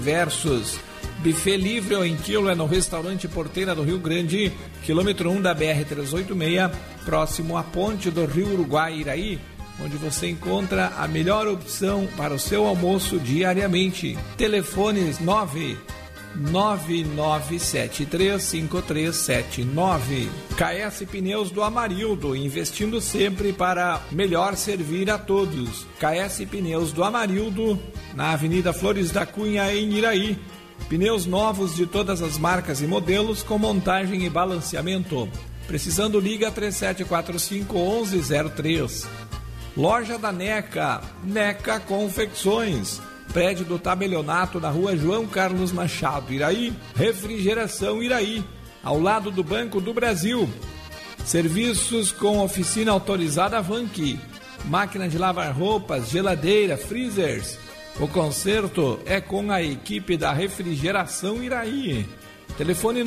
Diversos. Buffet livre ou em quilo é no restaurante Porteira do Rio Grande, quilômetro 1 da BR-386, próximo à ponte do Rio Uruguai, Iraí, onde você encontra a melhor opção para o seu almoço diariamente. Telefones 999735379. KS Pneus do Amarildo, investindo sempre para melhor servir a todos. KS Pneus do Amarildo, na Avenida Flores da Cunha, em Iraí. Pneus novos de todas as marcas e modelos com montagem e balanceamento. Precisando, liga 3745-1103. Loja da NECA, NECA Confecções. Prédio do Tabelionato na rua João Carlos Machado, Iraí. Refrigeração Iraí, ao lado do Banco do Brasil. Serviços com oficina autorizada Vanki. Máquina de lavar roupas, geladeira, freezers. O conserto é com a equipe da Refrigeração Iraí. Telefone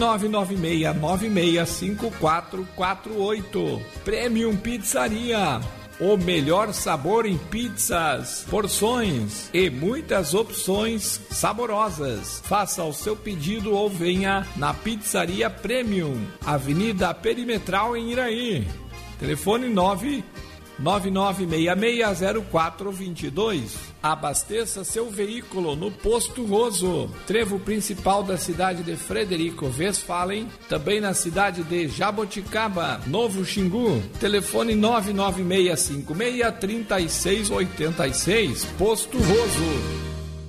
996-965448. Premium Pizzaria. O melhor sabor em pizzas, porções e muitas opções saborosas. Faça o seu pedido ou venha na Pizzaria Premium, Avenida Perimetral, em Iraí. Telefone 999660422. Abasteça seu veículo no Posto Roso, trevo principal da cidade de Frederico Westphalen, também na cidade de Jaboticaba, Novo Xingu. Telefone 996563686. Posto Roso.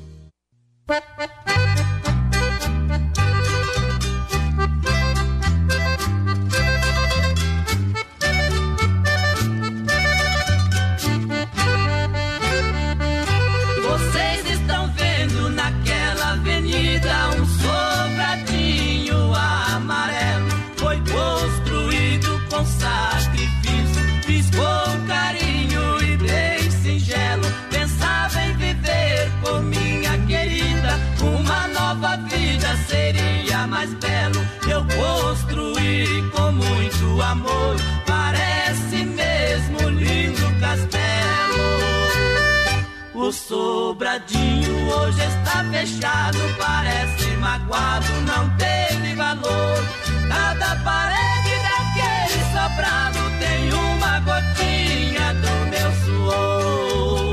Seria mais belo, eu construí com muito amor, parece mesmo lindo castelo. O sobradinho hoje está fechado, parece magoado, não teve valor. Cada parede daquele sobrado tem uma gotinha do meu suor.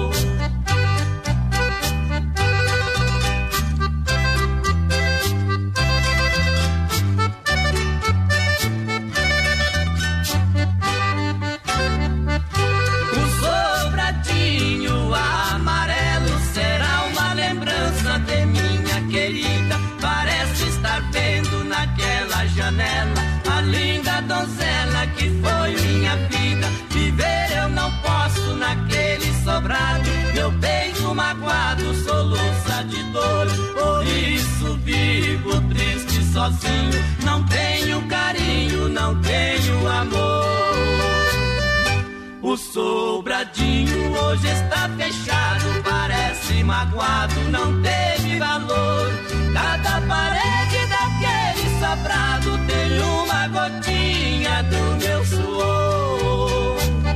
A linda donzela que foi minha vida. Viver eu não posso naquele sobrado. Meu peito magoado soluça de dor. Por isso vivo triste sozinho. Não tenho carinho, não tenho amor. O sobradinho hoje está fechado, parece magoado, não teve valor. Cada parede daquele sobrado tem uma gotinha do meu suor.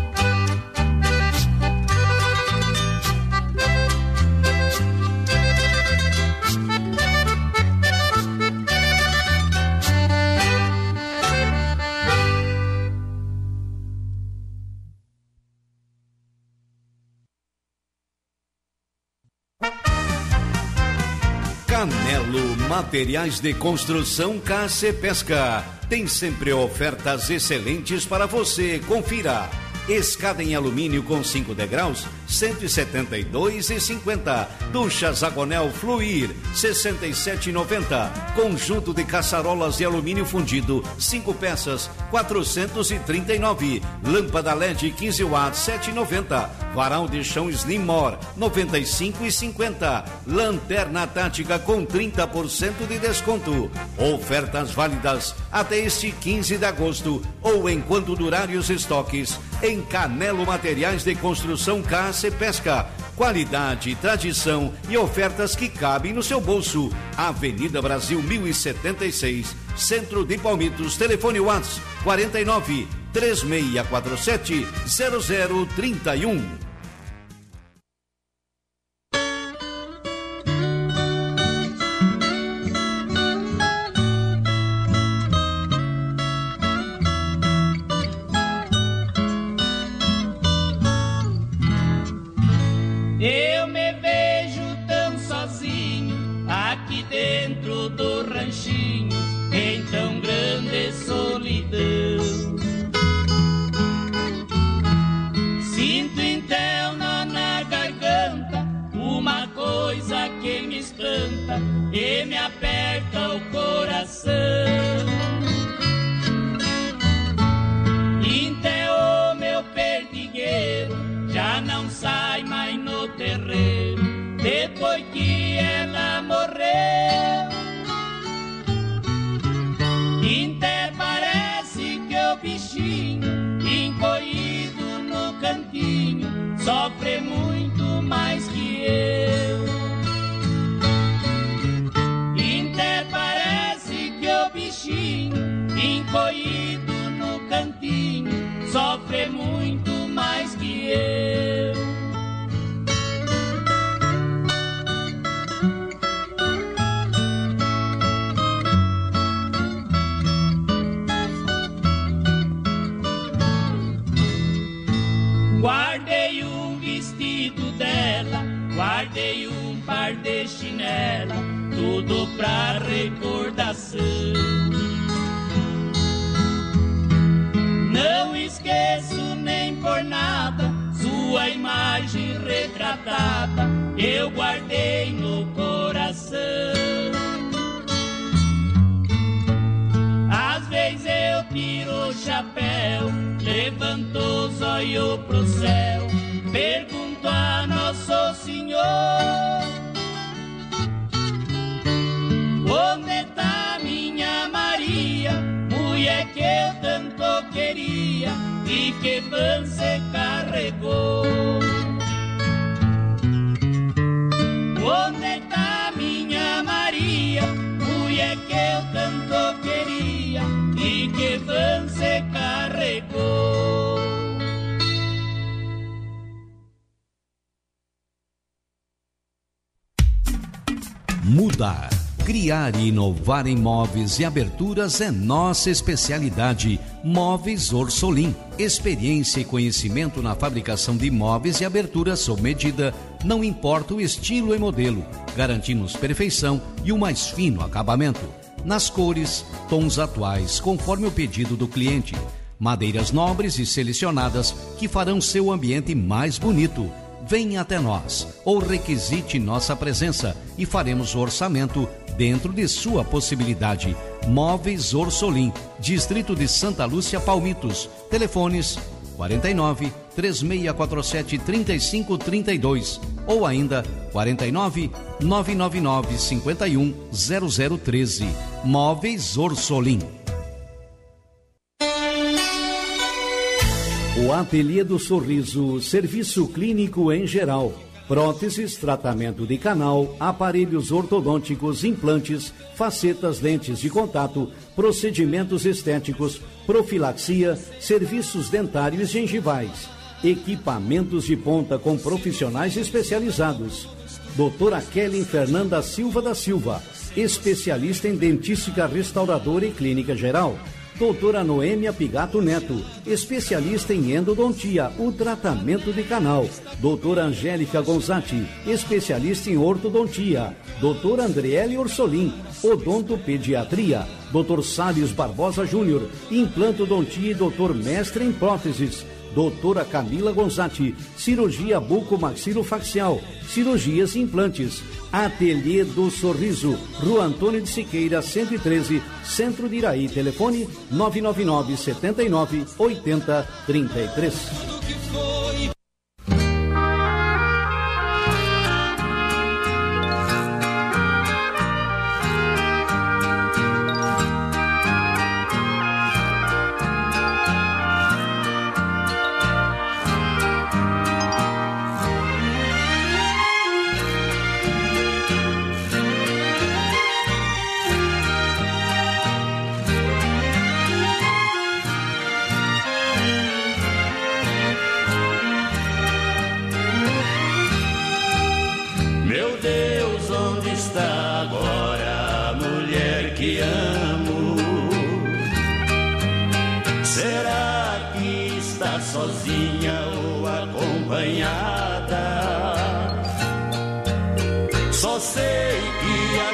Canelo Materiais de Construção KC Pesca. Tem sempre ofertas excelentes para você. Confira. Escada em alumínio com 5 degraus, R$ 172,50. Ducha Zagonel Fluir, R$ 67,90. Conjunto de caçarolas de alumínio fundido, 5 peças, R$ 439. Lâmpada LED 15 watts, R$ 7,90. Varal de chão Slimmore, R$ 95,50. Lanterna tática com 30% de desconto. Ofertas válidas até este 15 de agosto ou enquanto durarem os estoques. Em Canelo Materiais de Construção KC Pesca. Qualidade, tradição e ofertas que cabem no seu bolso. Avenida Brasil 1076, Centro de Palmitos. Telefone WhatsApp 49 3647 0031. aqui dentro do ranchinho, em tão grande solidão. Sinto então na garganta uma coisa que me espanta e me aperta o coração. Então o meu perdigueiro já não sai mais no terreiro, depois que ela morreu. Até parece que o bichinho encolhido no cantinho sofre muito mais que eu. Até parece que o bichinho encolhido no cantinho sofre muito mais que eu. Guardei um vestido dela, guardei um par de chinela, tudo pra recordação. Não esqueço nem por nada sua imagem retratada, eu guardei no coração. Às vezes eu tiro o chapéu, levanto os olhos pro céu, pergunto a Nosso Senhor: onde tá minha Maria, mulher que eu tanto queria e que van se carregou? Onde tá minha Maria, mulher que eu tanto queria e que van se carregou? Mudar, criar e inovar em móveis e aberturas é nossa especialidade. Móveis Orsolim. Experiência e conhecimento na fabricação de móveis e aberturas sob medida, não importa o estilo e modelo. Garantimos perfeição e o mais fino acabamento. Nas cores, tons atuais, conforme o pedido do cliente. Madeiras nobres e selecionadas que farão seu ambiente mais bonito. Venha até nós ou requisite nossa presença e faremos o orçamento dentro de sua possibilidade. Móveis Orsolim, Distrito de Santa Lúcia, Palmitos. Telefones 49 3647 3532 ou ainda 49 999 51 0013. Móveis Orsolim. O Ateliê do Sorriso, serviço clínico em geral. Próteses, tratamento de canal, aparelhos ortodônticos, implantes, facetas, lentes de contato, procedimentos estéticos, profilaxia, serviços dentários e gengivais. Equipamentos de ponta com profissionais especializados. Doutora Kelly Fernanda Silva da Silva, especialista em dentística restauradora e clínica geral. Doutora Noêmia Pigato Neto, especialista em endodontia, o tratamento de canal. Doutora Angélica Gonzatti, especialista em ortodontia. Doutora Andriele Orsolim, odontopediatria. Doutor Salles Barbosa Júnior, implantodontia e doutor mestre em próteses. Doutora Camila Gonzatti, cirurgia bucomaxilofacial, cirurgias e implantes. Ateliê do Sorriso, Rua Antônio de Siqueira, 113, Centro de Iraí. Telefone 999 79 80 33. Sozinha ou acompanhada, só sei que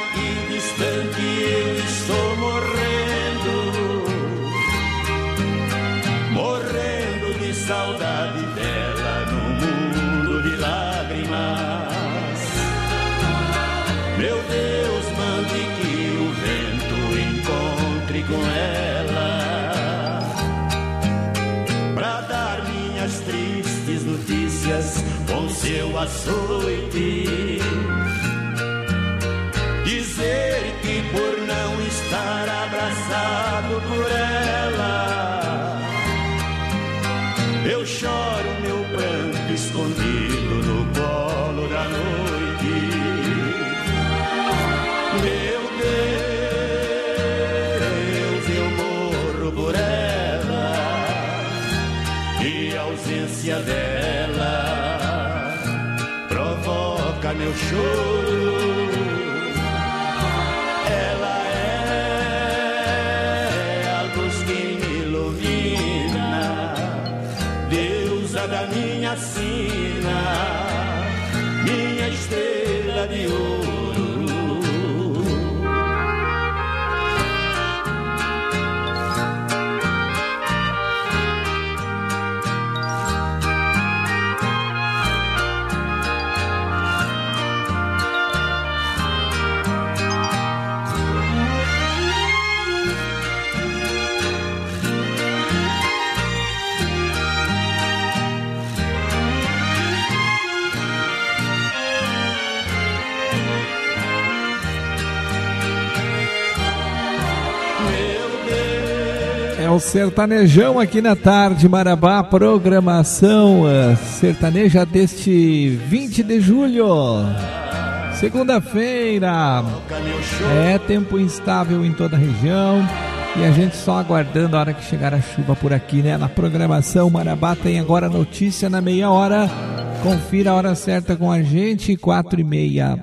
com ela pra dar minhas tristes notícias com seu açoite. Dizer que por não estar abraçado por ela eu choro meu pranto escondido no colo da noite. Meu Deus, eu morro por ela e a ausência dela provoca meu choro. Ela é a luz que me ilumina, deusa da minha sina, minha estrela de ouro. É o Sertanejão aqui na tarde, Marabá, programação sertaneja deste 20 de julho, segunda-feira. É tempo instável em toda a região e a gente só aguardando a hora que chegar a chuva por aqui, né? Na programação Marabá tem agora notícia na meia hora. Confira a hora certa com a gente, 4:30.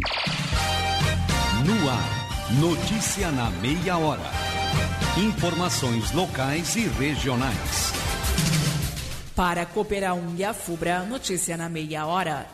No ar, notícia na meia hora. Informações locais e regionais. Para Cooperar 1 e a FUBRA, notícia na meia hora,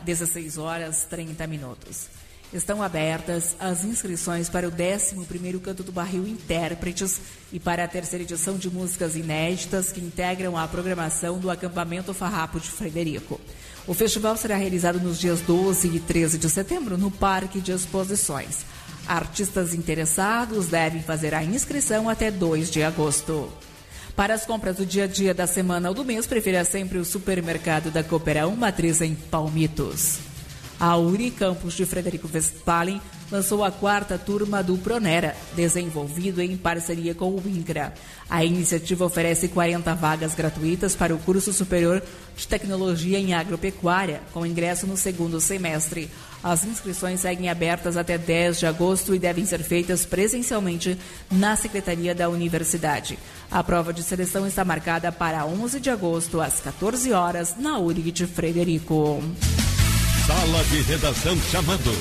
16h30. Estão abertas as inscrições para o 11º Canto do Barril Intérpretes e para a terceira edição de músicas inéditas que integram a programação do acampamento Farrapo de Frederico. O festival será realizado nos dias 12 e 13 de setembro no Parque de Exposições. Artistas interessados devem fazer a inscrição até 2 de agosto. Para as compras do dia a dia da semana ou do mês, prefira sempre o supermercado da Cooperar 1 Matriz em Palmitos. A Unicampus de Frederico Westphalen lançou a 4ª turma do Pronera, desenvolvido em parceria com o INCRA. A iniciativa oferece 40 vagas gratuitas para o curso superior de tecnologia em agropecuária, com ingresso no 2º semestre. As inscrições seguem abertas até 10 de agosto e devem ser feitas presencialmente na Secretaria da Universidade. A prova de seleção está marcada para 11 de agosto, às 14 horas, na URG de Frederico. Sala de redação chamando.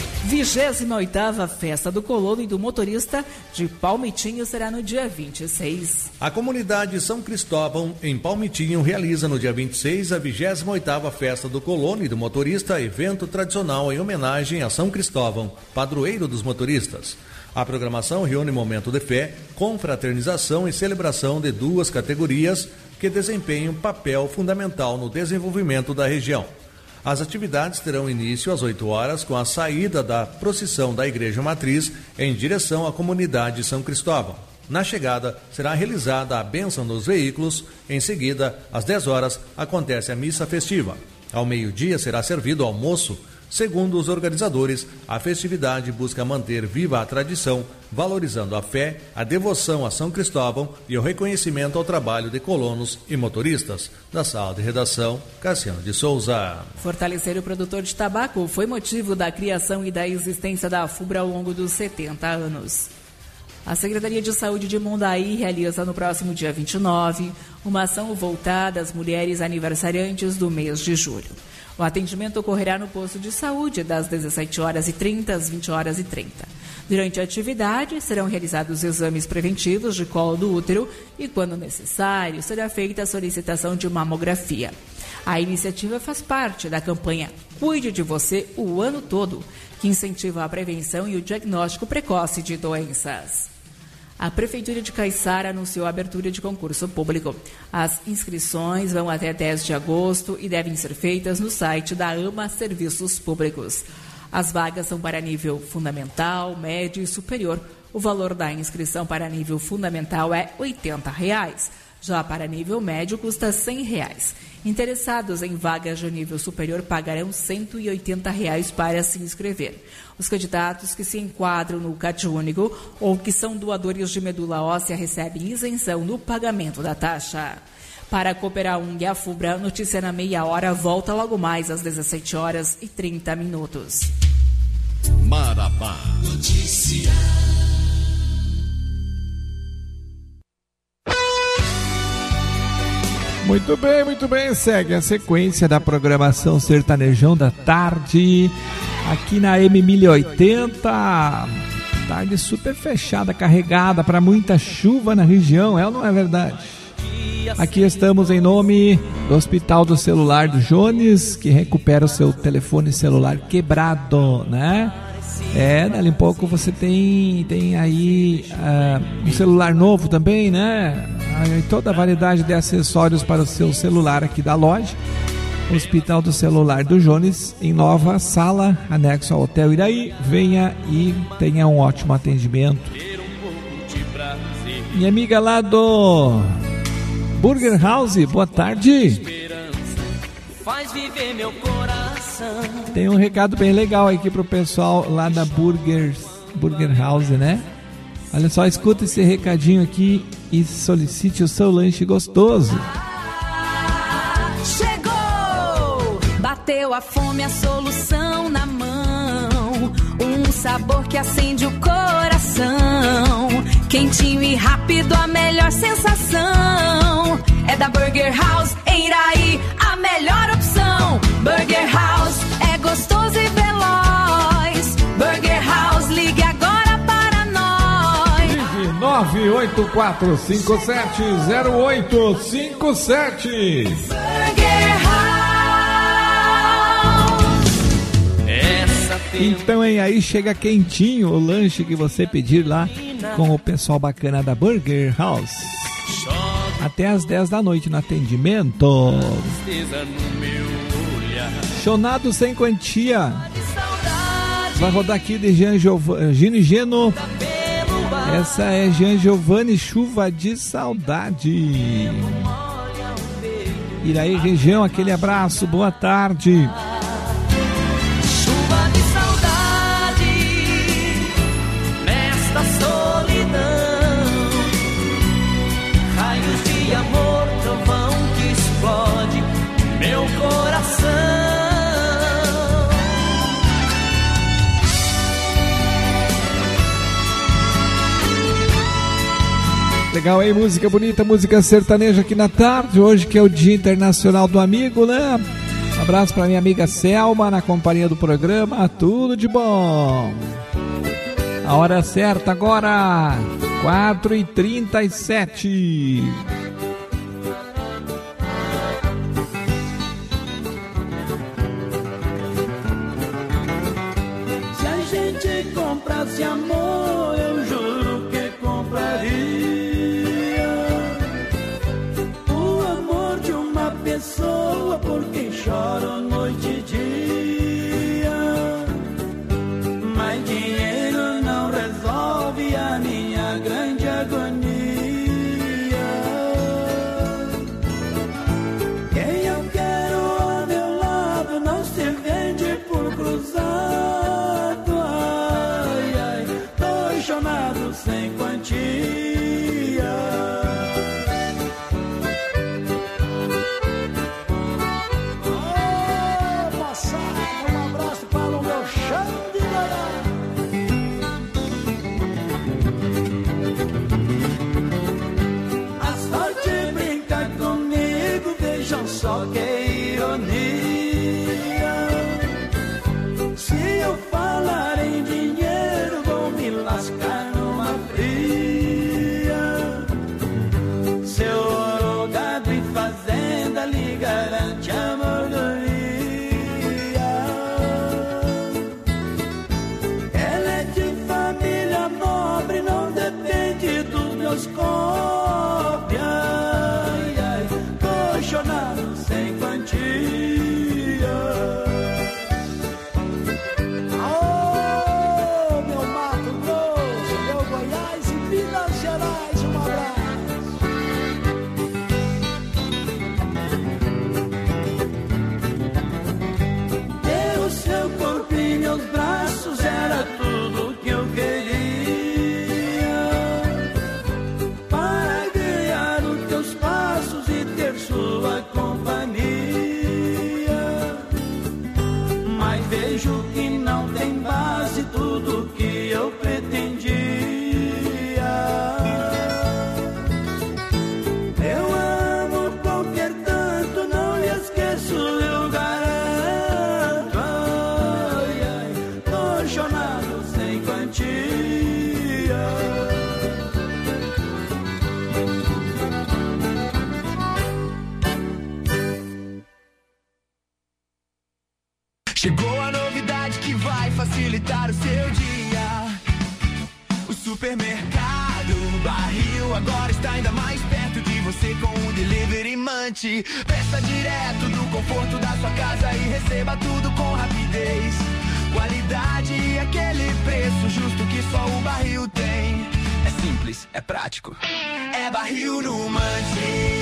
28ª Festa do Colono e do Motorista de Palmitinho será no dia 26. A comunidade São Cristóvão, em Palmitinho, realiza no dia 26 a 28ª Festa do Colono e do Motorista, evento tradicional em homenagem a São Cristóvão, padroeiro dos motoristas. A programação reúne momento de fé, confraternização e celebração de 2 categorias que desempenham papel fundamental no desenvolvimento da região. As atividades terão início às 8 horas com a saída da procissão da Igreja Matriz em direção à comunidade São Cristóvão. Na chegada, será realizada a bênção dos veículos. Em seguida, às 10 horas, acontece a missa festiva. Ao meio-dia, será servido almoço. Segundo os organizadores, a festividade busca manter viva a tradição, valorizando a fé, a devoção a São Cristóvão e o reconhecimento ao trabalho de colonos e motoristas. Da sala de redação, Cassiano de Souza. Fortalecer o produtor de tabaco foi motivo da criação e da existência da FUBRA ao longo dos 70 anos. A Secretaria de Saúde de Mondaí realiza no próximo dia 29 uma ação voltada às mulheres aniversariantes do mês de julho. O atendimento ocorrerá no posto de saúde das 17h30 às 20h30. Durante a atividade, serão realizados exames preventivos de colo do útero e, quando necessário, será feita a solicitação de mamografia. A iniciativa faz parte da campanha Cuide de Você o ano todo, que incentiva a prevenção e o diagnóstico precoce de doenças. A Prefeitura de Caiçara anunciou a abertura de concurso público. As inscrições vão até 10 de agosto e devem ser feitas no site da AMA Serviços Públicos. As vagas são para nível fundamental, médio e superior, O valor da inscrição para nível fundamental é R$ 80. Já para nível médio custa R$ 100. Interessados em vagas de nível superior pagarão R$ 180 para se inscrever. Os candidatos que se enquadram no CadÚnico ou que são doadores de medula óssea recebem isenção no pagamento da taxa. Para a Cooperung e a FUBRA, notícia na meia hora volta logo mais às 17h30. Marabá. Notícia. Muito bem, segue a sequência da programação Sertanejão da Tarde, aqui na M1080, tarde super fechada, carregada para muita chuva na região, é ou não é verdade? Aqui estamos em nome do Hospital do Celular do Jones, que recupera o seu telefone celular quebrado, né? Dali um pouco você tem aí um celular novo também, né? Toda a variedade de acessórios para o seu celular aqui da loja. Hospital do Celular do Jones, em nova sala, anexo ao Hotel Iraí. Venha e tenha um ótimo atendimento. Minha amiga lá do Burger House, boa tarde. Tem um recado bem legal aqui pro pessoal lá da Burger House, né? Olha só, escuta esse recadinho aqui e solicite o seu lanche gostoso. Chegou! Bateu a fome, a solução na mão. Um sabor que acende o coração. Quentinho e rápido, a melhor sensação. É da Burger House em Iraí, a melhor opção. Burger House é gostoso e veloz. Burger House, ligue agora para nós. Ligue 984570857. Burger House. Então aí chega quentinho o lanche que você pedir lá com o pessoal bacana da Burger House. Até às 10 da noite no atendimento. Chonado sem quantia. Vai rodar aqui de Gino e Geno. Essa é Jean Giovanni, Chuva de Saudade. Iraí região, aquele abraço, boa tarde. Chuva de saudade nesta solidão. Raios de amor, trovão que explode meu coração. Legal aí, música bonita, música sertaneja aqui na tarde, hoje que é o Dia Internacional do Amigo, né? Um abraço pra minha amiga Selma, na companhia do programa, tudo de bom. A hora certa agora, 4h37. Se a gente comprasse amor, eu juro que compraria o amor de uma pessoa por quem choro noite e dia. Mas dinheiro não resolve a minha grande agonia. Quem eu quero ao meu lado não se vende por cruzado. Ai, ai, tô chonado sem quantia. Só que ironia. Se eu falar em dinheiro, vou me lascar numa fria. Seu ouro, gado e fazenda lhe garante a mordomia. Ela é de família nobre, não depende dos meus cópias. Ai, ai, tô chonado sem quantia. Oh, meu Mato Grosso, meu Goiás. Supermercado Barril agora está ainda mais perto de você com o Delivery Munch. Peça direto do conforto da sua casa e receba tudo com rapidez. Qualidade e aquele preço justo que só o Barril tem. É simples, é prático, é Barril no Munch.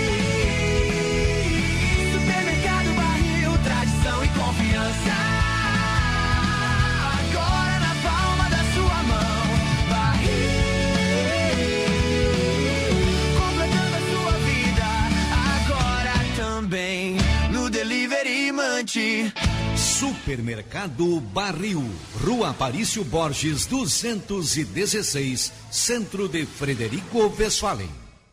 Supermercado Barril, tradição e confiança. Agora na palma da sua mão. Barril, completando a sua vida. Agora também no Delivery Munch. Supermercado Barril, Rua Aparício Borges 216, Centro de Frederico Westphalen.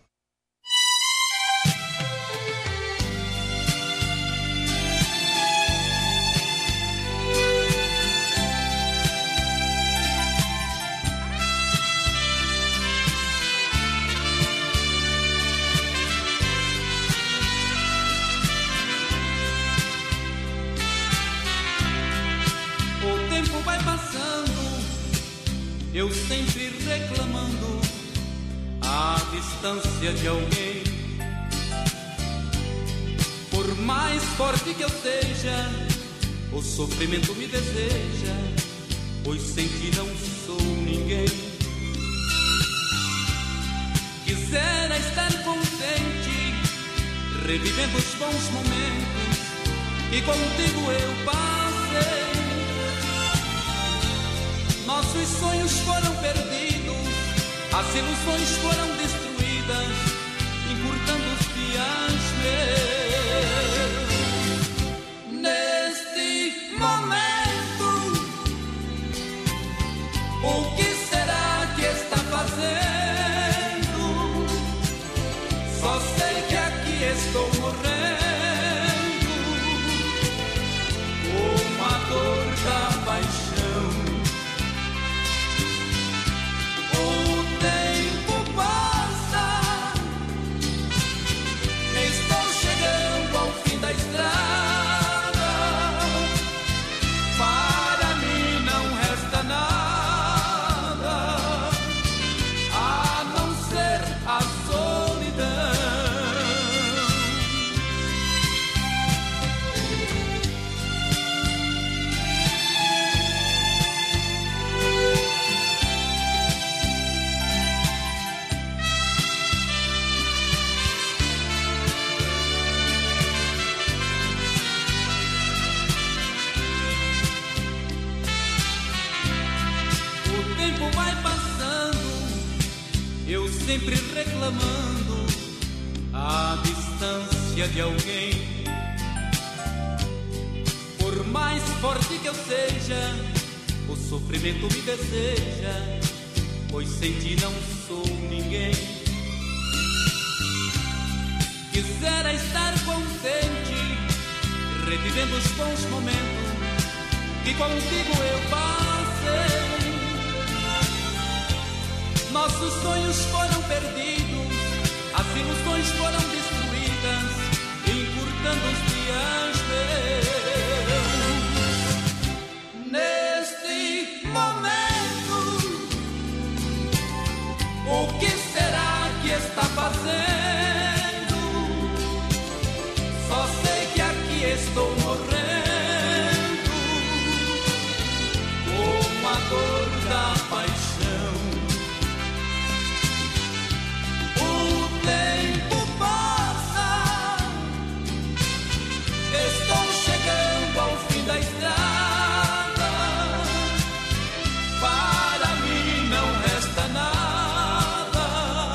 Eu sempre reclamando a distância de alguém. Por mais forte que eu seja, o sofrimento me deseja, pois sem ti não sou ninguém. Quisera estar contente, revivendo os bons momentos que contigo eu passei. Nossos sonhos foram perdidos, as ilusões foram destruídas, encurtando os dias meus. Neste momento, o que será que está fazendo? Só sei que aqui estou morrendo, uma dor da paixão. Sempre reclamando a distância de alguém. Por mais forte que eu seja, o sofrimento me deseja, pois sem ti não sou ninguém. Quisera estar contente, revivendo os bons momentos que contigo eu passei. Nossos sonhos foram perdidos, as ilusões foram destruídas, encurtando os dias meus. Neste momento, o que será que está fazendo? Só sei que aqui estou morrendo, uma dor da paixão. Tempo passa, estou chegando ao fim da estrada. Para mim não resta nada,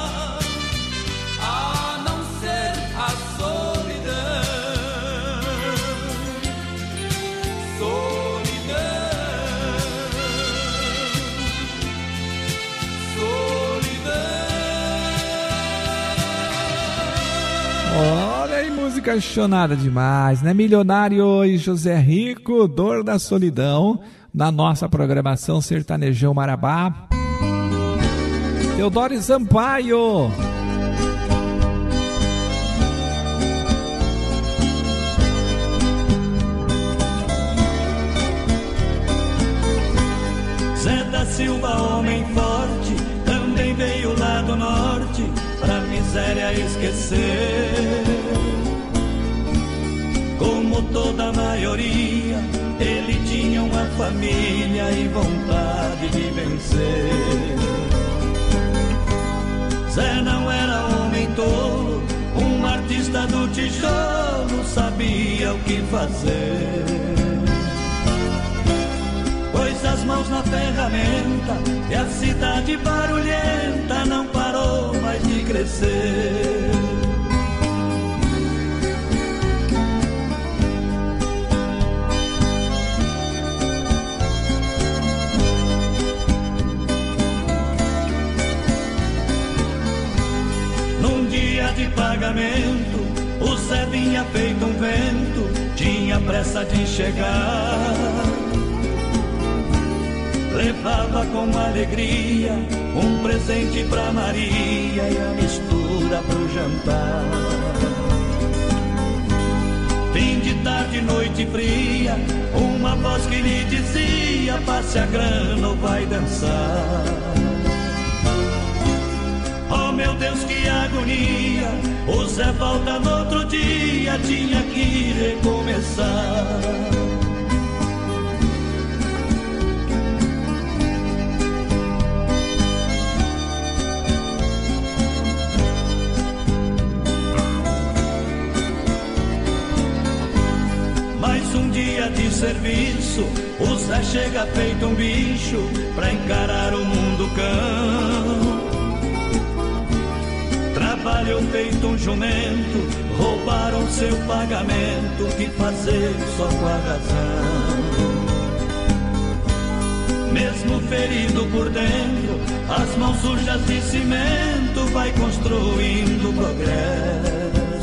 a não ser a solidão. Olha aí, música chonada demais, né? Milionário e José Rico, Dor da Solidão, na nossa programação Sertanejão Marabá. Teodoro Sampaio. Zé da Silva, homem forte, queria esquecer. Como toda a maioria, ele tinha uma família e vontade de vencer. Zé não era homem tolo, um artista do tijolo, sabia o que fazer. Pôs as mãos na ferramenta e a cidade barulhenta não parou mais de crescer. Num dia de pagamento, o Zé vinha feito um vento, tinha pressa de chegar. Levava com alegria um presente pra Maria e a mistura pro jantar. Fim de tarde, noite fria, uma voz que lhe dizia: passe a grana ou vai dançar. Oh meu Deus, que agonia, o Zé volta no outro dia, tinha que recomeçar. De serviço, o Zé chega feito um bicho pra encarar o mundo cão. Trabalhou feito um jumento, roubaram seu pagamento, que fazer só com a razão. Mesmo ferido por dentro, as mãos sujas de cimento, vai construindo progresso.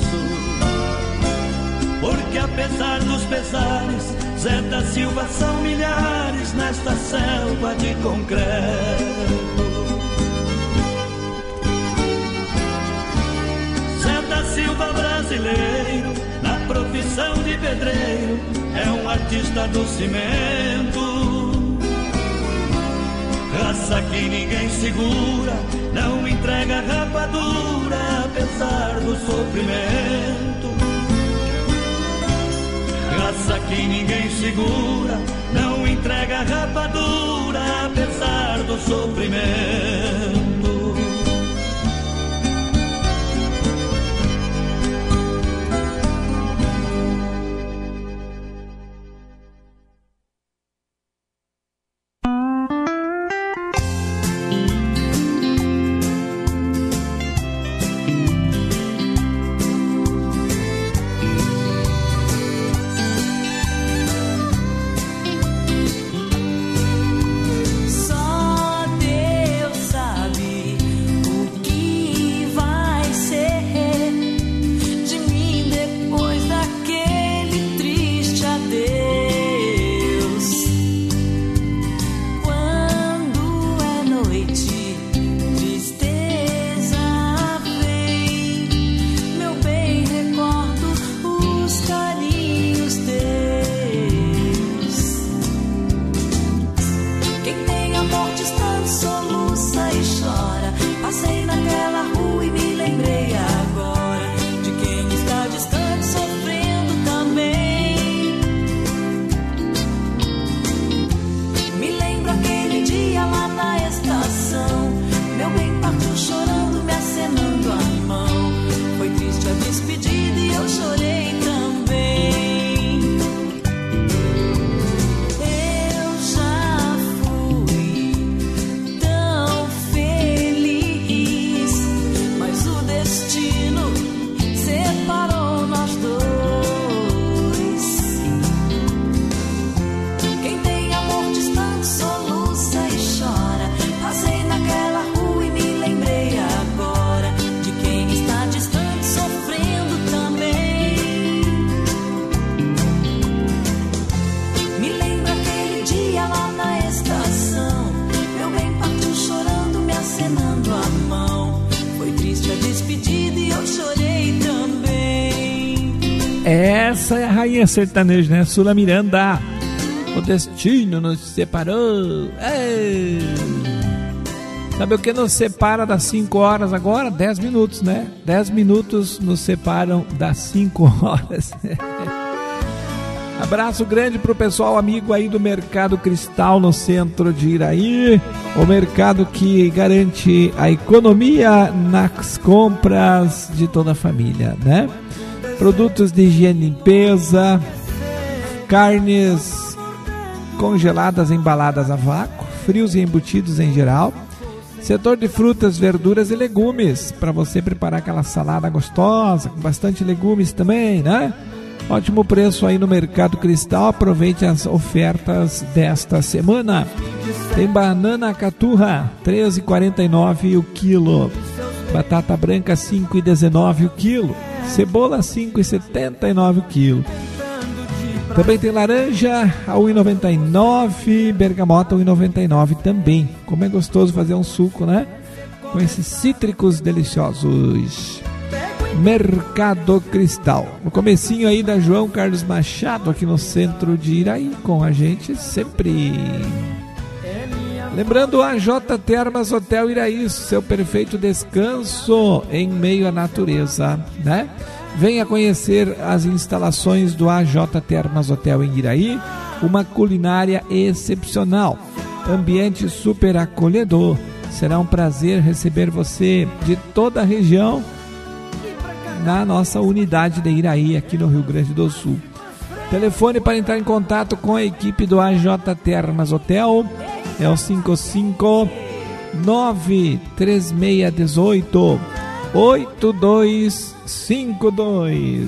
Porque apesar dos pesares, Zé da Silva são milhares nesta selva de concreto. Zé da Silva brasileiro, na profissão de pedreiro, é um artista do cimento. Raça que ninguém segura, não entrega rapadura, apesar do sofrimento. Raça que ninguém segura, não entrega rapadura, apesar do sofrimento. Essa é a rainha sertaneja, né? Sula Miranda. O destino nos separou. Ei. Sabe o que nos separa das 5 horas agora? 10 minutos, né? 10 minutos nos separam das 5 horas. Abraço grande pro pessoal amigo aí do Mercado Cristal no centro de Iraí. O mercado que garante a economia nas compras de toda a família, né? Produtos de higiene e limpeza, carnes congeladas, embaladas a vácuo, frios e embutidos em geral. Setor de frutas, verduras e legumes, para você preparar aquela salada gostosa, com bastante legumes também, né? Ótimo preço aí no Mercado Cristal, aproveite as ofertas desta semana. Tem banana caturra, R$ 13,49 o quilo. Batata branca, R$ 5,19 o quilo. Cebola, R$ 5,79 o quilo. Também tem laranja a R$ 1,99, bergamota a R$ 1,99 também. Como é gostoso fazer um suco, né? Com esses cítricos deliciosos. Mercado Cristal. No comecinho aí da João Carlos Machado, aqui no centro de Iraí, com a gente sempre. Lembrando a AJ Termas Hotel Iraí, seu perfeito descanso em meio à natureza, né? Venha conhecer as instalações do AJ Termas Hotel em Iraí, uma culinária excepcional, ambiente super acolhedor. Será um prazer receber você de toda a região na nossa unidade de Iraí, aqui no Rio Grande do Sul. Telefone para entrar em contato com a equipe do AJ Termas Hotel é o 559-3618 8252.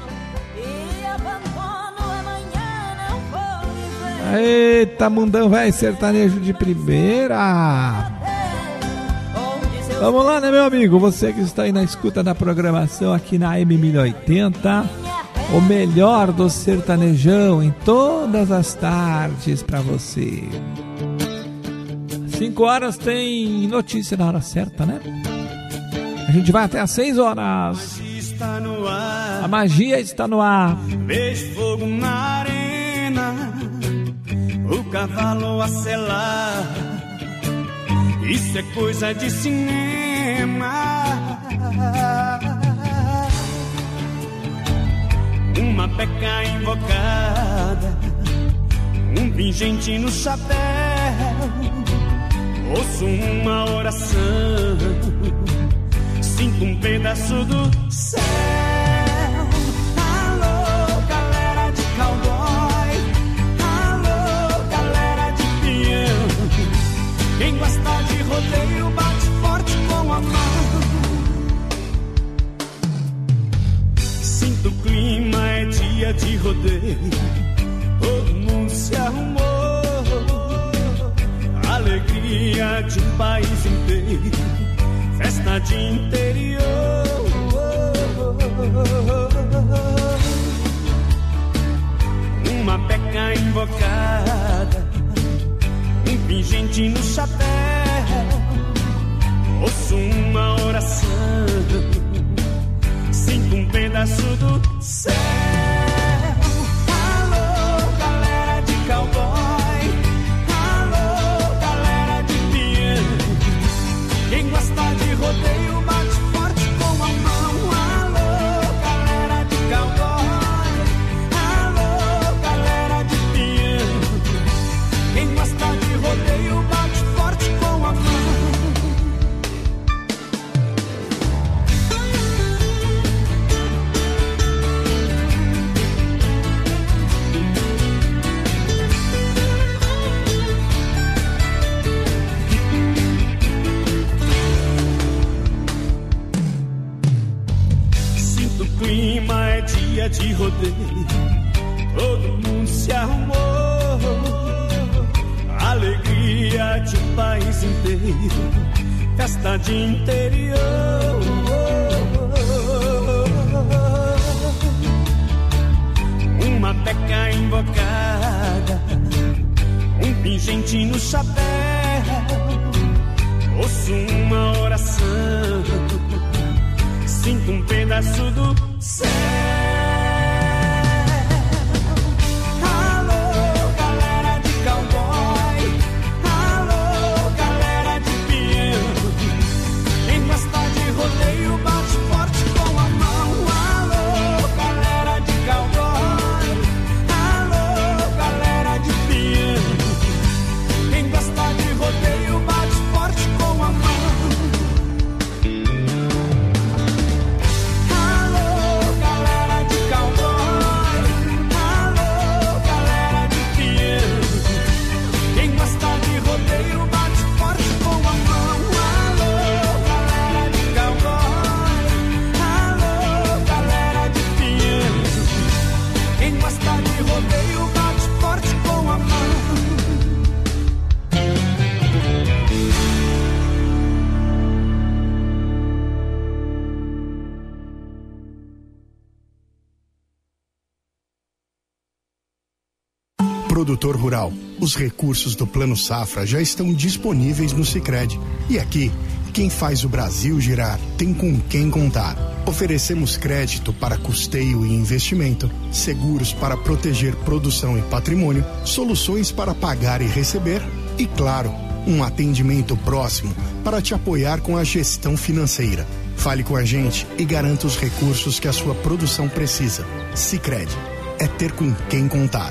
Eita, mundão, velho, sertanejo de primeira. Vamos lá, né, meu amigo? Você que está aí na escuta da programação aqui na M1080, o melhor do sertanejão em todas as tardes para você. 5 horas tem notícia na hora certa, né? A gente vai até às 6 horas. A magia está no ar. Vejo fogo na arena, o cavalo a selar. Isso é coisa de cinema. Uma peca invocada, um pingente no chapéu. Ouço uma oração, sinto um pedaço do céu. Alô, galera de cowboy, alô, galera de peão. Quem gosta de rodeio bate forte com a mão. Sinto o clima, é dia de rodeio. Todo mundo se arrumou. Alegria de um país inteiro, festa de interior. Uma peca invocada, um pingente no chapéu. Ouço uma oração, sinto um pedaço do céu. Alô, galera de cowboy, alô, galera de peão. Quem gosta de rodeio bate forte com a mão. Alô, galera de cowboy, alô, galera de peão. Quem gosta de rodeio bate forte com a mão. Sinto o clima, é dia de rodeio. Todo mundo se arrumou. Alegria de um país inteiro, festa de interior. Uma peca invocada, um pingente no chapéu. Ouço uma oração, sinto um pedaço do céu. Alô, galera de cowboy, alô, galera de peão. Produtor rural, os recursos do Plano Safra já estão disponíveis no Sicredi. E aqui, quem faz o Brasil girar tem com quem contar. Oferecemos crédito para custeio e investimento, seguros para proteger produção e patrimônio, soluções para pagar e receber e, claro, um atendimento próximo para te apoiar com a gestão financeira. Fale com a gente e garanta os recursos que a sua produção precisa. Sicredi, é ter com quem contar.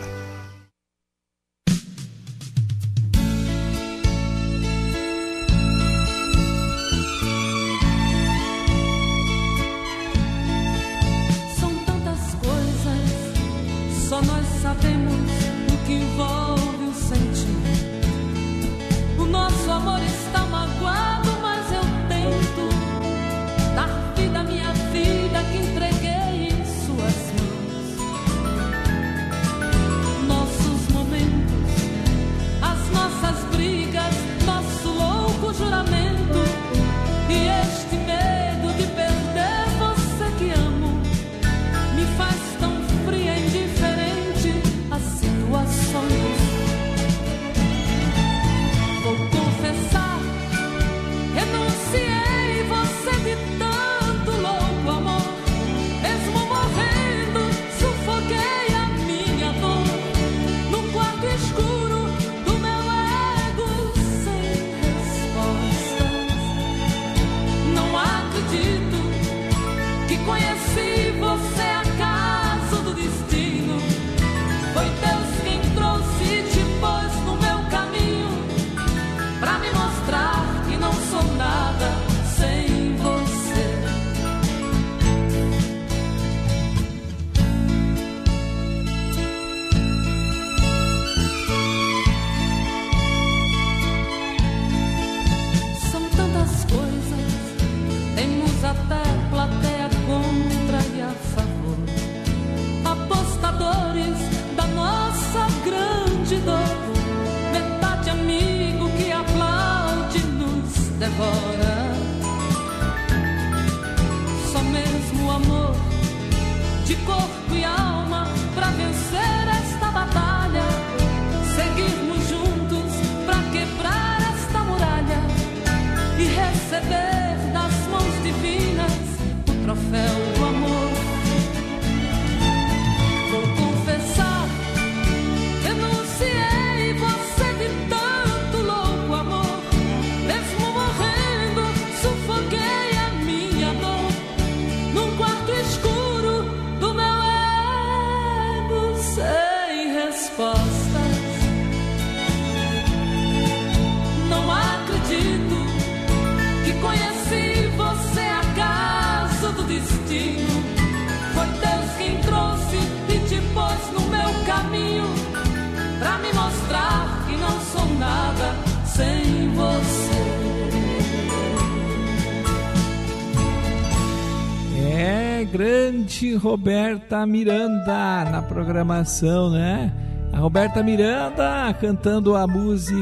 Grande Roberta Miranda na programação, né? A Roberta Miranda cantando a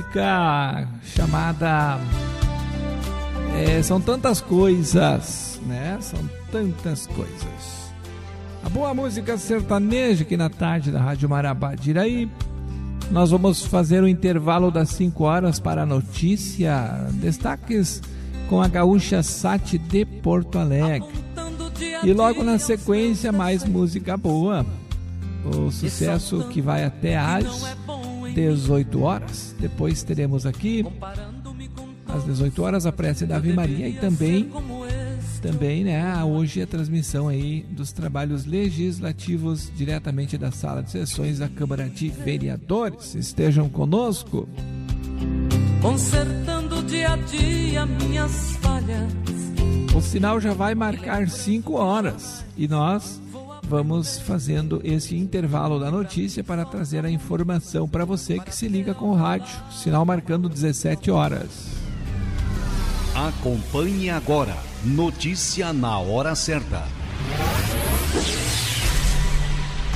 música chamada São Tantas Coisas, né? São tantas coisas. A boa música sertaneja aqui na tarde da Rádio Marabá de Iraí. Nós vamos fazer o intervalo das 5 horas para a notícia. Destaques com a gaúcha Sati de Porto Alegre. E logo na sequência, mais música boa. O sucesso que vai até às 18 horas. Depois teremos aqui, às 18 horas, a prece da Ave Maria. E também, né, hoje a transmissão aí dos trabalhos legislativos diretamente da sala de sessões da Câmara de Vereadores. Estejam conosco. Consertando dia a dia minhas falhas. O sinal já vai marcar 5 horas e nós vamos fazendo esse intervalo da notícia para trazer a informação para você que se liga com o rádio. Sinal marcando 17 horas. Acompanhe agora. Notícia na hora certa.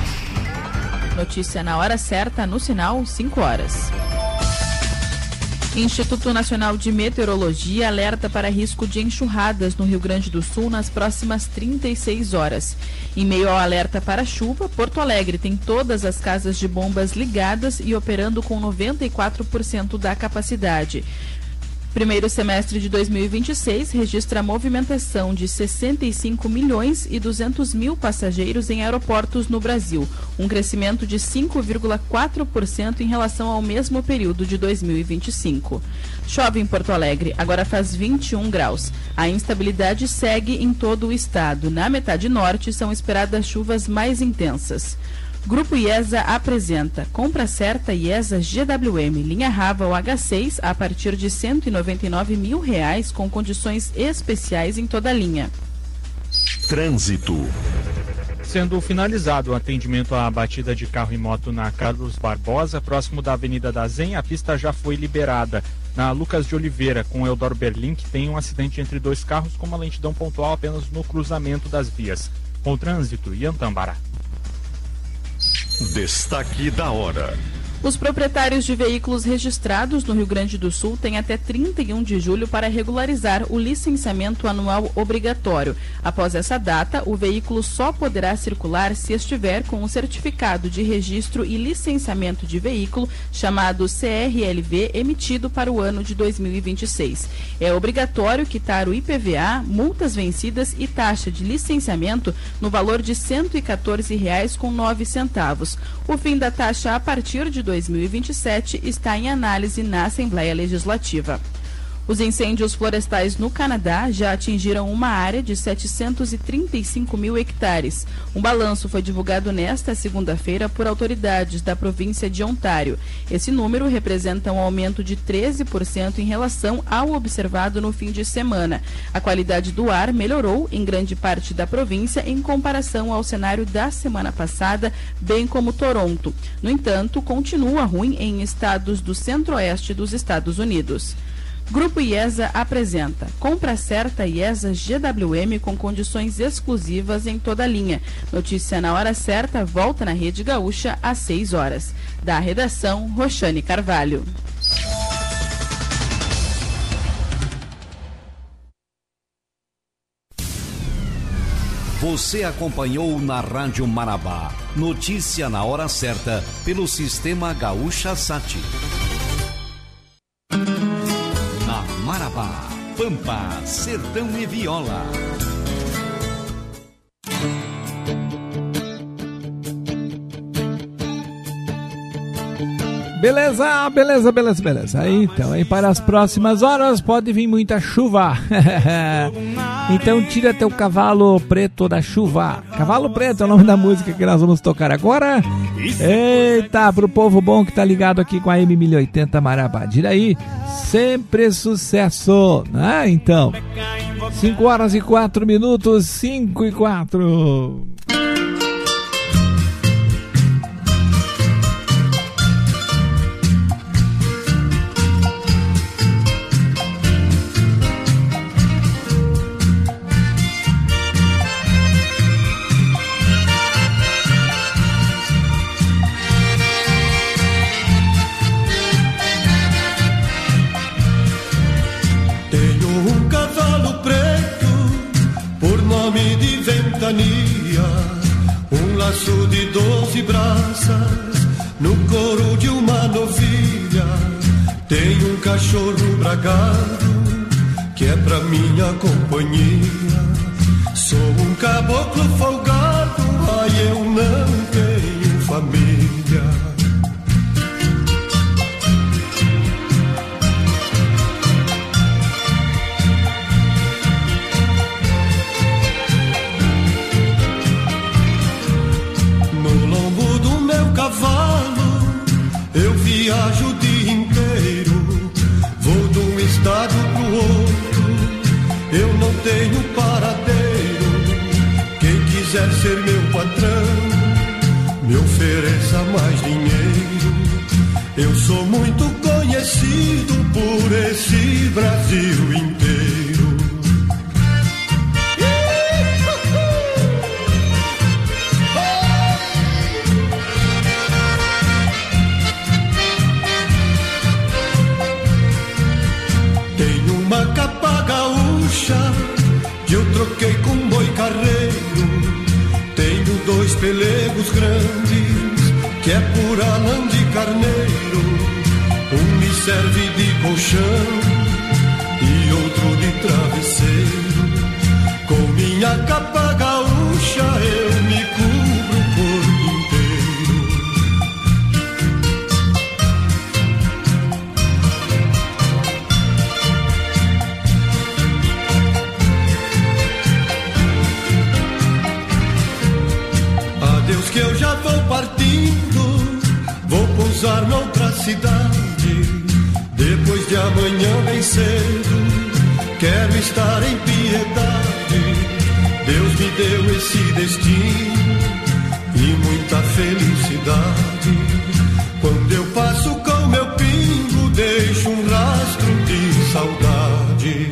Notícia na hora certa no sinal 5 horas. Instituto Nacional de Meteorologia alerta para risco de enxurradas no Rio Grande do Sul nas próximas 36 horas. Em meio ao alerta para chuva, Porto Alegre tem todas as casas de bombas ligadas e operando com 94% da capacidade. Primeiro semestre de 2026 registra a movimentação de 65 milhões e 200 mil passageiros em aeroportos no Brasil, um crescimento de 5,4% em relação ao mesmo período de 2025. Chove em Porto Alegre, agora faz 21 graus. A instabilidade segue em todo o estado. Na metade norte são esperadas chuvas mais intensas. Grupo IESA apresenta Compra Certa IESA GWM, linha Raval H6 a partir de R$ 199 mil com condições especiais em toda a linha. Trânsito. Sendo finalizado o atendimento à batida de carro e moto na Carlos Barbosa, próximo da Avenida da Zen, a pista já foi liberada. Na Lucas de Oliveira, com Eudoro Berlim, que tem um acidente entre dois carros com uma lentidão pontual apenas no cruzamento das vias. Com o trânsito, Ian Tambará. Destaque da hora. Os proprietários de veículos registrados no Rio Grande do Sul têm até 31 de julho para regularizar o licenciamento anual obrigatório. Após essa data, o veículo só poderá circular se estiver com o certificado de registro e licenciamento de veículo, chamado CRLV, emitido para o ano de 2026. É obrigatório quitar o IPVA, multas vencidas e taxa de licenciamento no valor de R$ 114,09. O fim da taxa a partir de 2027 está em análise na Assembleia Legislativa. Os incêndios florestais no Canadá já atingiram uma área de 735 mil hectares. Um balanço foi divulgado nesta segunda-feira por autoridades da província de Ontário. Esse número representa um aumento de 13% em relação ao observado no fim de semana. A qualidade do ar melhorou em grande parte da província em comparação ao cenário da semana passada, bem como Toronto. No entanto, continua ruim em estados do centro-oeste dos Estados Unidos. Grupo IESA apresenta Compra Certa IESA GWM com condições exclusivas em toda a linha. Notícia na hora certa volta na Rede Gaúcha às 6 horas. Da redação, Roxane Carvalho. Você acompanhou na Rádio Marabá. Notícia na hora certa pelo Sistema Gaúcha Sat. Marabá, Pampa, Sertão e Viola. Beleza. Aí, então, aí para as próximas horas pode vir muita chuva. Então tira teu cavalo preto da chuva. Cavalo Preto é o nome da música que nós vamos tocar agora. Eita, pro povo bom que tá ligado aqui com a M1080 Marabá. Tira aí, sempre sucesso. Ah, então, 5 horas e 4 minutos, 5 e 4. Um laço de 12 braças no couro de uma novilha. Tem um cachorro bragado que é pra minha companhia. Sou um caboclo folgado, ai eu não tenho família. Eu viajo o dia inteiro, vou de um estado pro outro, eu não tenho paradeiro. Quem quiser ser meu patrão, me ofereça mais dinheiro. Eu sou muito conhecido por esse Brasil inteiro. que eu troquei com um boi carreiro. Tenho 2 pelegos grandes, que é pura lã de carneiro. Um me serve de colchão e outro de travesseiro. Com minha capa gaúcha eu me cubro o corpo inteiro. Adeus que eu já vou partindo, vou pousar noutra cidade. Depois de amanhã bem cedo, quero estar em piedade. Deus me deu esse destino e muita felicidade. Quando eu passo com meu pingo, deixo um rastro de saudade.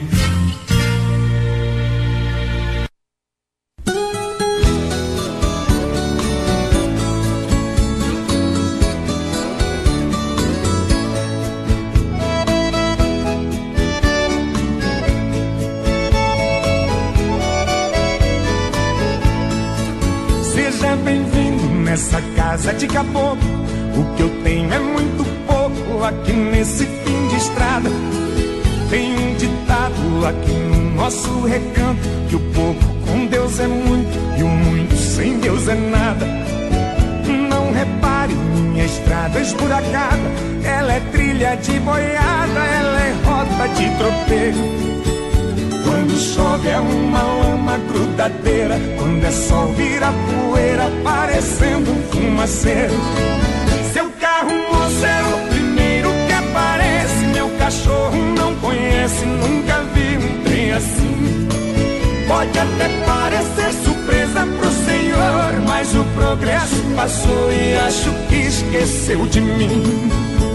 Nessa casa de caboclo, o que eu tenho é muito pouco. Aqui nesse fim de estrada tem um ditado aqui no nosso recanto, que o pouco com Deus é muito e o muito sem Deus é nada. Não repare, minha estrada esburacada, ela é trilha de boiada, ela é rota de tropeiro. Quando chove é uma lama grudadeira, quando é sol vira poeira, parecendo um fumaceiro. Seu carro, moço, é o primeiro que aparece. Meu cachorro não conhece, nunca vi um trem assim. Pode até parecer surpresa pro senhor, mas o progresso passou e acho que esqueceu de mim.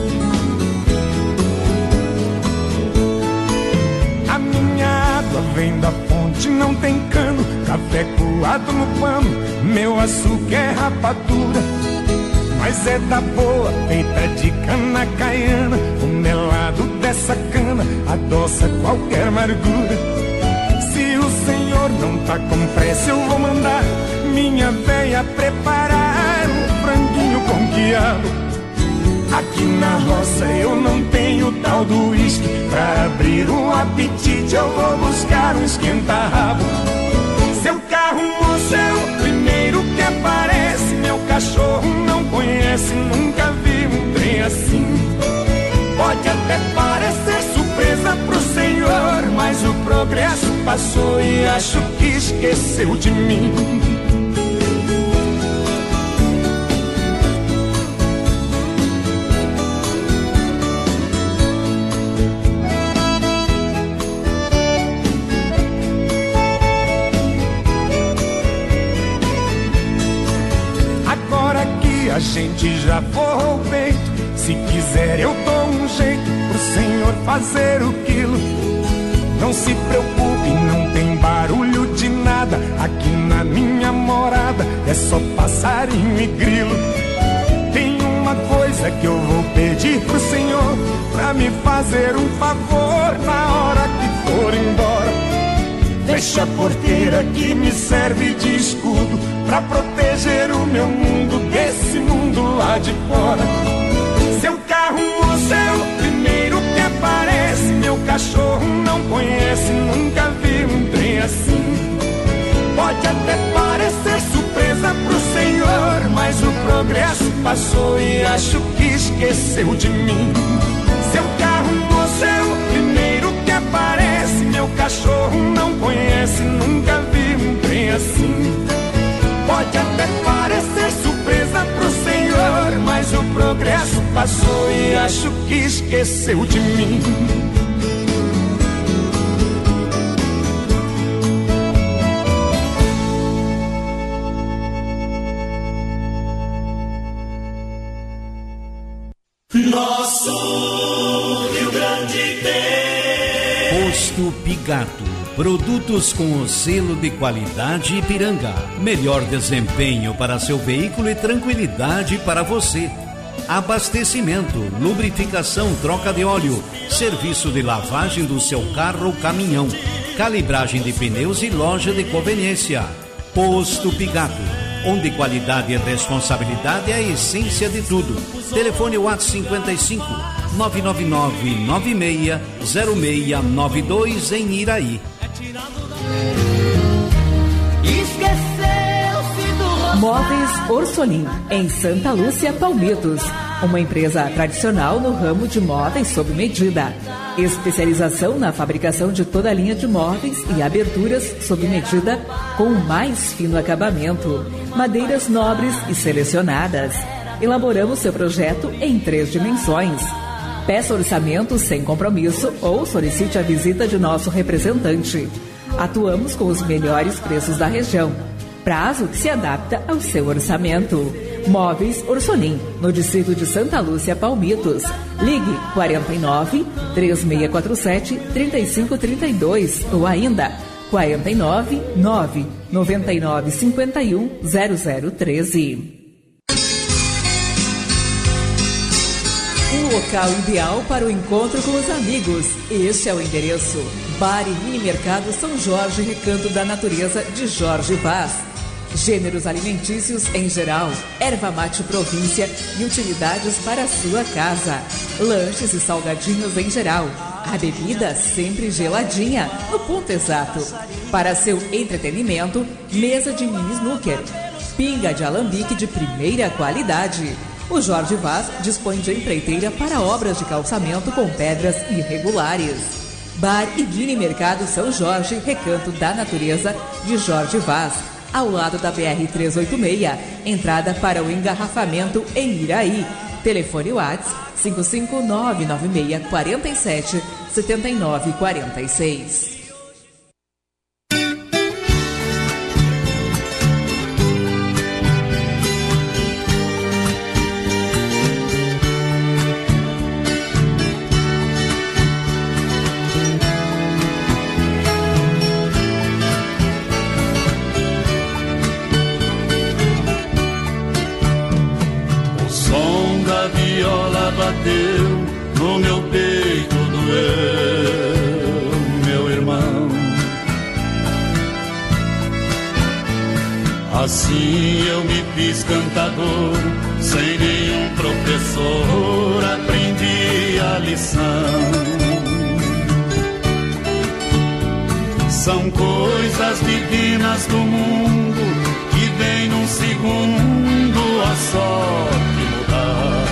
Vem da fonte, não tem cano, café coado no pano, meu açúcar é rapadura, mas é da boa, feita de cana caiana. O melado dessa cana adoça qualquer amargura. Se o senhor não tá com pressa, eu vou mandar minha véia preparar um franguinho com quiabo. Aqui na roça eu não tenho tal do uísque, pra abrir um apetite eu vou buscar um esquenta-rabo. Seu carro, moço, é o primeiro que aparece. Meu cachorro não conhece, nunca vi um trem assim. Pode até parecer surpresa pro senhor, mas o progresso passou e acho que esqueceu de mim. A gente já forrou o peito, se quiser eu dou um jeito pro senhor fazer o quilo. Não se preocupe, não tem barulho de nada, aqui na minha morada é só passarinho e grilo. Tem uma coisa que eu vou pedir pro senhor, pra me fazer um favor na hora que for embora. Fecha a porteira que me serve de escudo, pra proteger o meu mundo desse mundo lá de fora. Seu carro, moço, é o primeiro que aparece. Meu cachorro não conhece, nunca vi um trem assim. Pode até parecer surpresa pro senhor, mas o progresso passou e acho que esqueceu de mim. Seu carro, moço, é o primeiro que aparece. Meu cachorro não conhece, nunca vi um trem assim. Pode até parecer surpresa pro senhor, mas o progresso passou e acho que esqueceu de mim. Nosso Rio Grande tem Posto Pigato, produtos com o selo de qualidade Ipiranga. Melhor desempenho para seu veículo e tranquilidade para você. Abastecimento, lubrificação, troca de óleo, serviço de lavagem do seu carro ou caminhão. calibragem de pneus e loja de conveniência. Posto Pigato, onde qualidade e responsabilidade é a essência de tudo. Telefone WhatsApp 55 999 960692 em Iraí. Móveis Orsolim, em Santa Lúcia, Palmitos. Uma empresa tradicional no ramo de móveis sob medida. Especialização na fabricação de toda a linha de móveis e aberturas sob medida com o mais fino acabamento. Madeiras nobres e selecionadas. Elaboramos seu projeto em 3 dimensões. Peça orçamento sem compromisso ou solicite a visita de nosso representante. Atuamos com os melhores preços da região. Prazo que se adapta ao seu orçamento. Móveis Orsolim, no distrito de Santa Lúcia, Palmitos. Ligue 49 3647 3532 ou ainda 49 9 99 51 0013. O local ideal para o encontro com os amigos. Este é o endereço: Bar e Mini Mercado São Jorge, Recanto da Natureza, de Jorge Vaz. Gêneros alimentícios em geral, erva mate província e utilidades para a sua casa. Lanches e salgadinhos em geral. A bebida sempre geladinha, no ponto exato. Para seu entretenimento, mesa de mini snooker. Pinga de alambique de primeira qualidade. O Jorge Vaz dispõe de empreiteira para obras de calçamento com pedras irregulares. Bar e Mini Mercado São Jorge, Recanto da Natureza, de Jorge Vaz, ao lado da BR-386, entrada para o engarrafamento em Iraí. Telefone WhatsApp 5599647 7946. Bateu no meu peito, doeu, meu irmão. Assim eu me fiz cantador, sem nenhum professor, aprendi a lição. São coisas divinas do mundo que vem num segundo a sorte mudar,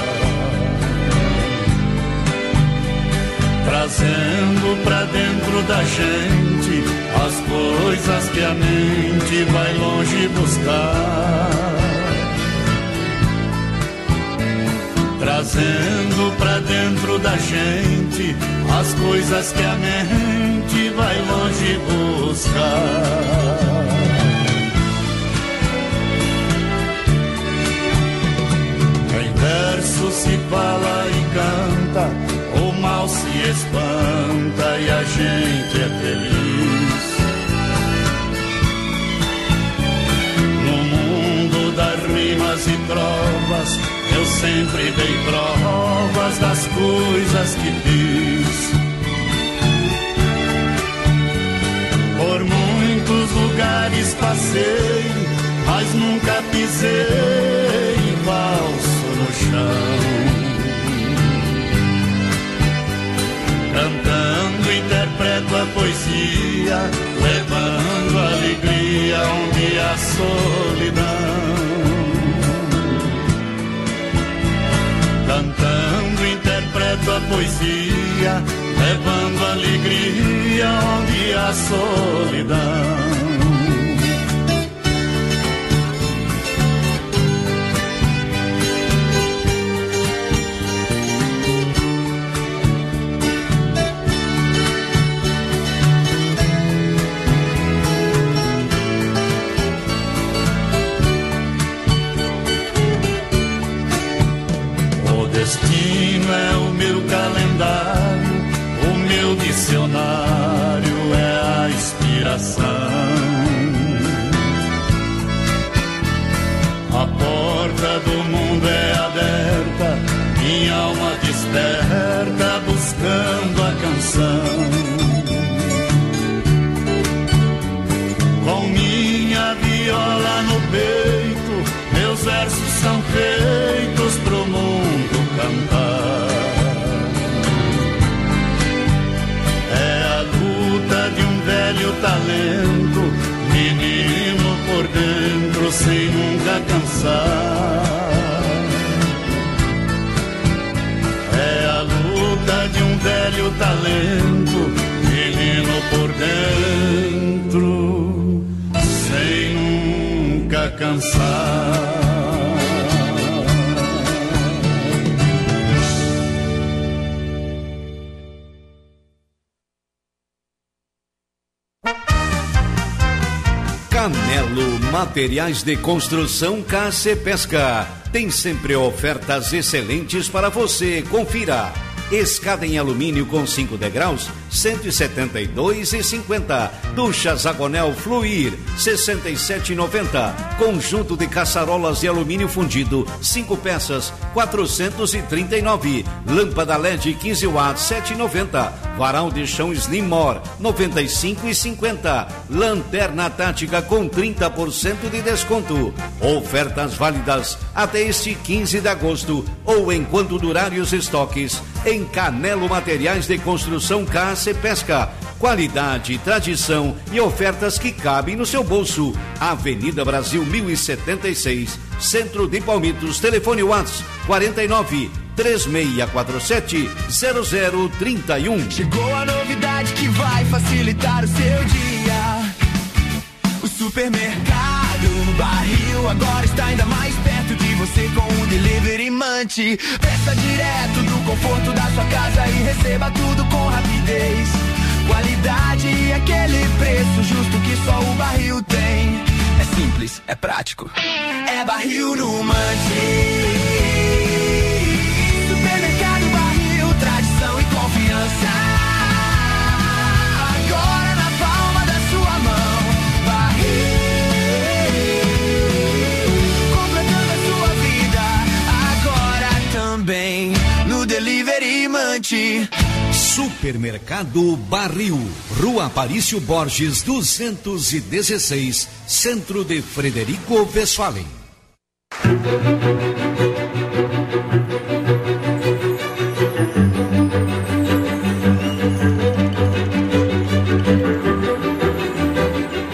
trazendo pra dentro da gente as coisas que a mente vai longe buscar, trazendo pra dentro da gente as coisas que a mente vai longe buscar. Em verso se fala e canta, o mal se espanta e a gente é feliz. No mundo das rimas e trovas, eu sempre dei provas das coisas que fiz. Por muitos lugares passei, mas nunca pisei valso no chão. Cantando interpreto a poesia, levando alegria onde há solidão. Cantando interpreto a poesia, levando alegria onde há solidão. O destino é o meu calendário, o meu dicionário é a inspiração. A porta do mundo é aberta, minha alma desperta buscando a canção. viola no peito, meus versos são feitos pro mundo cantar. É a luta de um velho talento, menino por dentro sem nunca cansar. É a luta de um velho talento, menino por dentro sem nunca cansar. Canelo Materiais de Construção KC Pesca. Tem sempre ofertas excelentes para você. Confira. Escada em alumínio com 5 degraus, R$ 172,50. Ducha Zagonel Fluir, R$ 67,90. Conjunto de caçarolas de alumínio fundido, 5 peças, R$ 439. Lâmpada LED 15 watts, R$ 7,90. Varal de chão Slimmore, R$ 95,50. Lanterna tática com 30% de desconto. Ofertas válidas até este 15 de agosto ou enquanto durarem os estoques. Em Canelo Materiais de Construção KC Pesca. Qualidade, tradição e ofertas que cabem no seu bolso. Avenida Brasil 1076, Centro de Palmitos. Telefone WhatsApp 49 3647 0031. Chegou a novidade que vai facilitar o seu dia. O supermercado no Barril agora está ainda mais perto de você com o Delivery Munch. Peça direto do conforto da sua casa e receba tudo com rapidez. Qualidade e aquele preço justo que só o Barril tem. É simples, é prático, é Barril no Munch. Supermercado Barril, tradição e confiança. Agora na palma da sua mão. Completando a sua vida, agora também no Delivery Munch. Supermercado Barril, Rua Aparício Borges 216, Centro de Frederico Westphalen.